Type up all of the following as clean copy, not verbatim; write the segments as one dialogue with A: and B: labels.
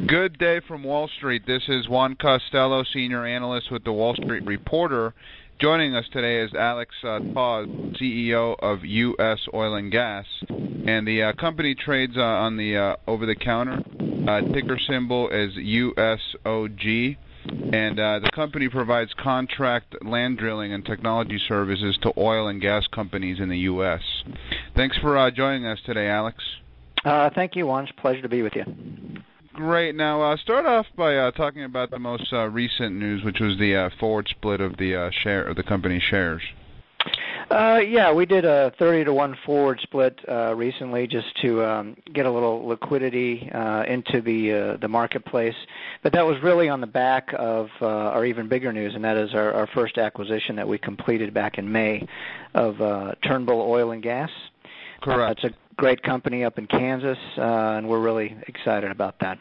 A: Good day from Wall Street. This is Juan Costello, Senior Analyst with the Wall Street Reporter. Joining us today is Alex Tawes, CEO of U.S. Oil and Gas. And the company trades on the over-the-counter. Ticker symbol is USOG. And the company provides contract land drilling and technology services to oil and gas companies in the U.S. Thanks for joining us today, Alex.
B: Thank you, Juan. It's a pleasure to be with you.
A: Great. Now, start off by talking about the most recent news, which was the forward split of the share of the company's shares.
B: Yeah, we did a 30-to-1 forward split recently just to get a little liquidity into the marketplace. But that was really on the back of our even bigger news, and that is our first acquisition that we completed back in May of Turnbull Oil and Gas.
A: Correct.
B: It's a great company up in Kansas, and we're really excited about that.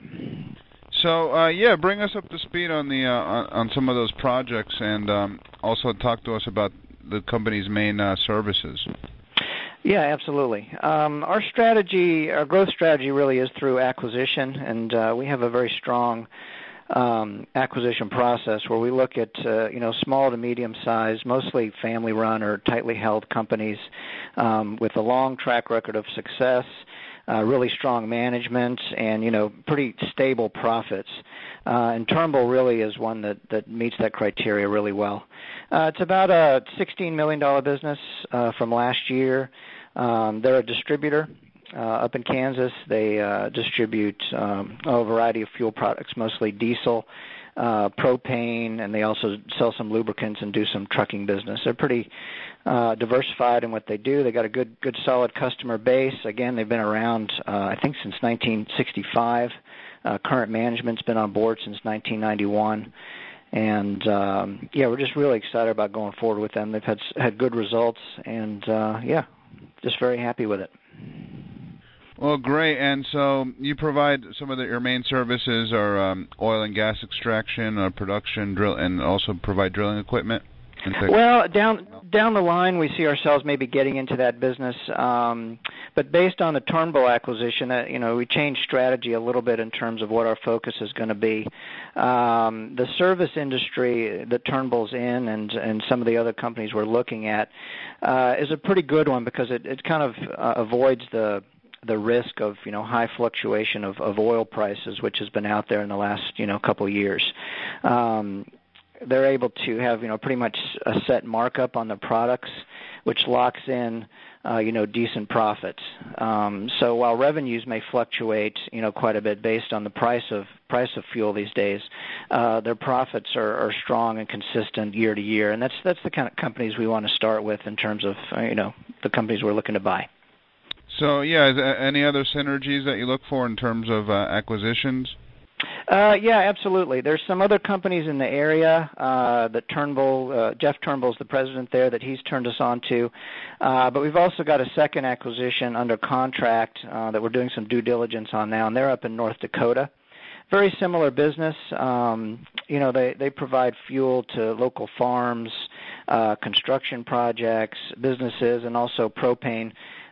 A: So, bring us up to speed on the on some of those projects, and also talk to us about the company's main services.
B: Yeah, absolutely. Our growth strategy really is through acquisition, and we have a very strong acquisition process where we look at small to medium size, mostly family run or tightly held companies with a long track record of success, really strong management, and pretty stable profits. And Turnbull really is one that meets that criteria really well. It's about a $16 million business from last year. They're a distributor. Up in Kansas, they distribute a variety of fuel products, mostly diesel, propane, and they also sell some lubricants and do some trucking business. They're pretty diversified in what they do. They got a good solid customer base. Again, they've been around, I think, since 1965. Current management's been on board since 1991. And, we're just really excited about going forward with them. They've had good results, and, just very happy with it.
A: Well, great. And so you provide some of your main services are oil and gas extraction, production, drill, and also provide drilling equipment?
B: Well, down the line, we see ourselves maybe getting into that business. But based on the Turnbull acquisition, we changed strategy a little bit in terms of what our focus is going to be. The service industry that Turnbull's in and some of the other companies we're looking at is a pretty good one because it kind of avoids the risk of high fluctuation of oil prices, which has been out there in the last couple of years. They're able to have pretty much a set markup on the products, which locks in decent profits. So while revenues may fluctuate quite a bit based on the price of fuel these days, their profits are strong and consistent year to year, and that's the kind of companies we want to start with in terms of the companies we're looking to buy.
A: So, is there any other synergies that you look for in terms of acquisitions?
B: Yeah, absolutely. There's some other companies in the area that Jeff Turnbull's the president there, that he's turned us on to. But we've also got a second acquisition under contract that we're doing some due diligence on now, and they're up in North Dakota. Very similar business. They provide fuel to local farms, construction projects, businesses, and also propane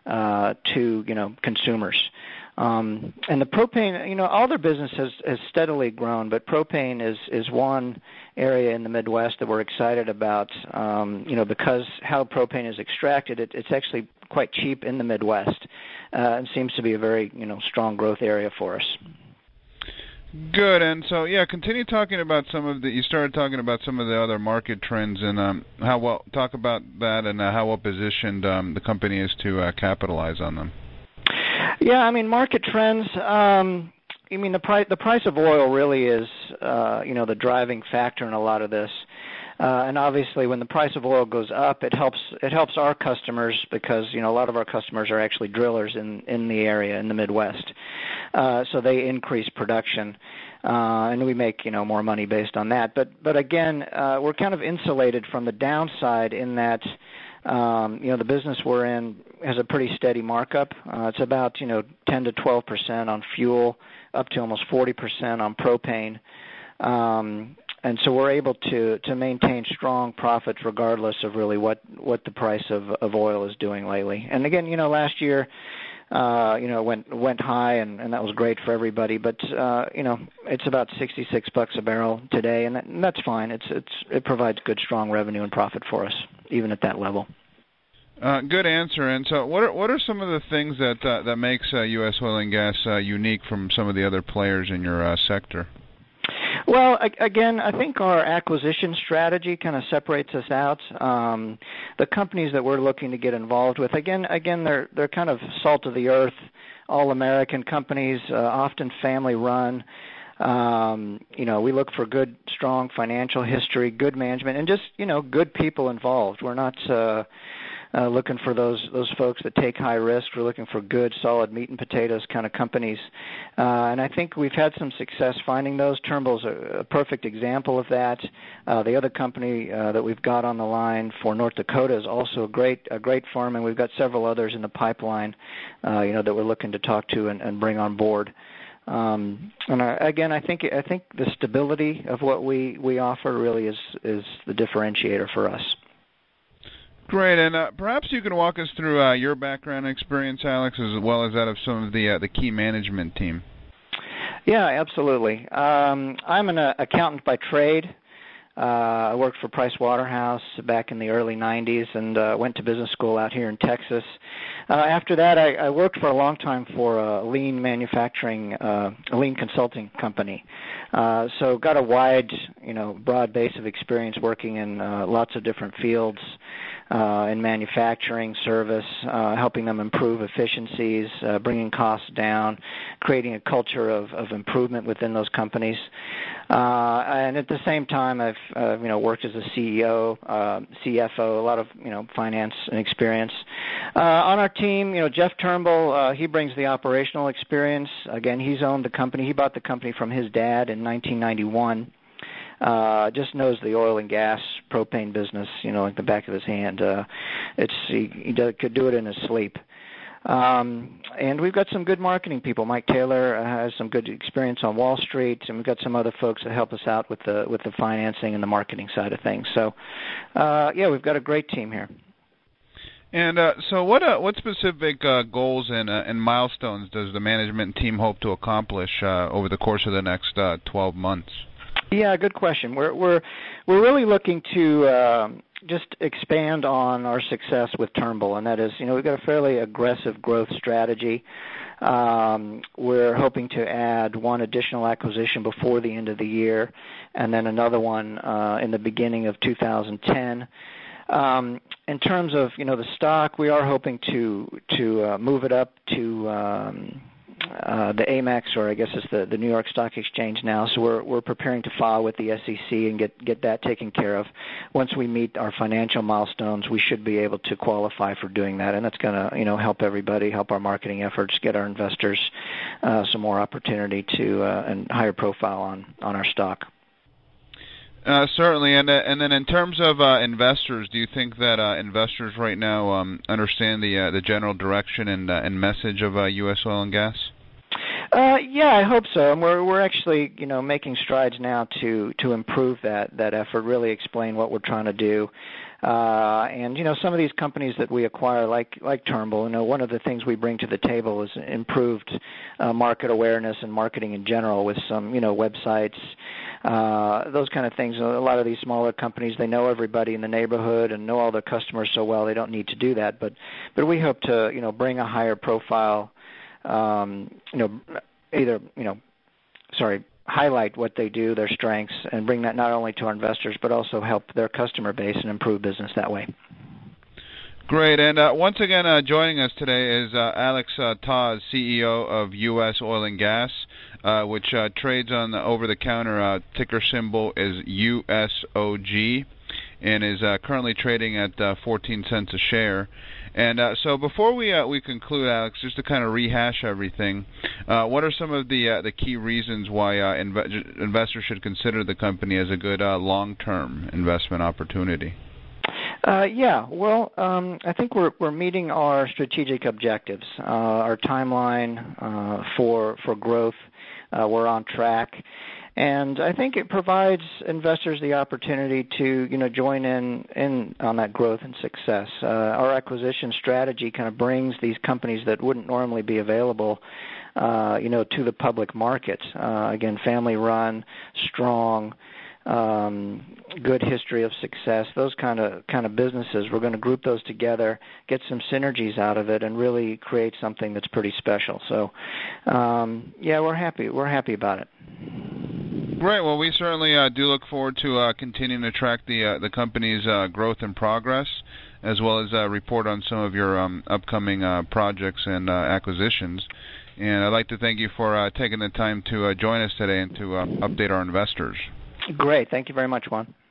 B: to consumers. And the propane, all their business has steadily grown, but propane is one area in the Midwest that we're excited about, because how propane is extracted, it's actually quite cheap in the Midwest, and seems to be a very, strong growth area for us.
A: Good, and so continue talking about you started talking about some of the other market trends and talk about that and how well positioned the company is to capitalize on them.
B: Yeah, I mean, market trends. The price of oil really is the driving factor in a lot of this. And obviously, when the price of oil goes up, it helps our customers because a lot of our customers are actually drillers in the area in the Midwest. So they increase production, and we make more money based on that. But again, we're kind of insulated from the downside in that the business we're in has a pretty steady markup. It's about 10 to 12% on fuel, up to almost 40% on propane. And so we're able to maintain strong profits regardless of really what the price of oil is doing lately. And again, last year went high, and that was great for everybody. But it's about $66 a barrel today, and that's fine. It provides good, strong revenue and profit for us, even at that level.
A: Good answer. And so, what are some of the things that makes U.S. oil and gas unique from some of the other players in your sector?
B: Well, again, I think our acquisition strategy kind of separates us out. The companies that we're looking to get involved with, again, they're kind of salt of the earth, all-American companies, often family-run. We look for good, strong financial history, good management, and just good people involved. We're not looking for those folks that take high risk. We're looking for good, solid meat and potatoes kind of companies. And I think we've had some success finding those. Turnbull's a perfect example of that. The other company that we've got on the line for North Dakota is also a great farm, and we've got several others in the pipeline, that we're looking to talk to and bring on board. Again, I think the stability of what we offer really is the differentiator for us.
A: Great, and perhaps you can walk us through your background and experience, Alex, as well as that of some of the key management team.
B: Yeah, absolutely. I'm an accountant by trade. I worked for Price Waterhouse back in the early 90s and went to business school out here in Texas. After that, I worked for a long time for a lean manufacturing, a lean consulting company. So got a wide, broad base of experience working in lots of different fields, in manufacturing, service, helping them improve efficiencies, bringing costs down, creating a culture of improvement within those companies. And at the same time, I've worked as a CEO, CFO, a lot of finance and experience. On our team, Jeff Turnbull, he brings the operational experience. Again, he's owned the company. He bought the company from his dad in 1991. Just knows the oil and gas propane business, like the back of his hand. He could do it in his sleep. And we've got some good marketing people. Mike Taylor has some good experience on Wall Street, and we've got some other folks that help us out with the financing and the marketing side of things. So, we've got a great team here.
A: And so what specific goals and milestones does the management team hope to accomplish over the course of the next 12 months?
B: Yeah, good question. We're really looking to just expand on our success with Turnbull, and that is, we've got a fairly aggressive growth strategy. We're hoping to add one additional acquisition before the end of the year, and then another one in the beginning of 2010. In terms of the stock, we are hoping to move it up to the AMEX, or I guess it's the New York Stock Exchange now. So we're preparing to file with the SEC and get that taken care of. Once we meet our financial milestones, we should be able to qualify for doing that, and that's going to help everybody, help our marketing efforts, get our investors some more opportunity to and higher profile on our stock.
A: Certainly, and then in terms of investors, do you think that investors right now understand the general direction and message of U.S. oil and gas?
B: Yeah, I hope so. And we're actually making strides now to improve that effort, really explain what we're trying to do. And some of these companies that we acquire, like Turnbull, one of the things we bring to the table is improved market awareness and marketing in general with some websites, those kind of things. A lot of these smaller companies, they know everybody in the neighborhood and know all their customers so well they don't need to do that. But we hope to bring a higher profile, highlight what they do, their strengths, and bring that not only to our investors but also help their customer base and improve business that way.
A: Great, and once again joining us today is Alex Taz, CEO of U.S. Oil and Gas, which trades on the over-the-counter ticker symbol is USOG, and is currently trading at 14 cents a share. And so before we conclude, Alex, just to kind of rehash everything, what are some of the key reasons why investors should consider the company as a good long-term investment opportunity? I think we're meeting our strategic objectives, our timeline for growth. We're on track.
B: And I think it provides investors the opportunity to, join in on that growth and success. Our acquisition strategy kind of brings these companies that wouldn't normally be available, to the public markets. Again, family-run, strong, good history of success. Those kind of businesses. We're going to group those together, get some synergies out of it, and really create something that's pretty special. So, we're happy. We're happy about it.
A: Great. Well, we certainly do look forward to continuing to track the company's growth and progress, as well as report on some of your upcoming projects and acquisitions. And I'd like to thank you for taking the time to join us today and to update our investors.
B: Great. Thank you very much, Juan.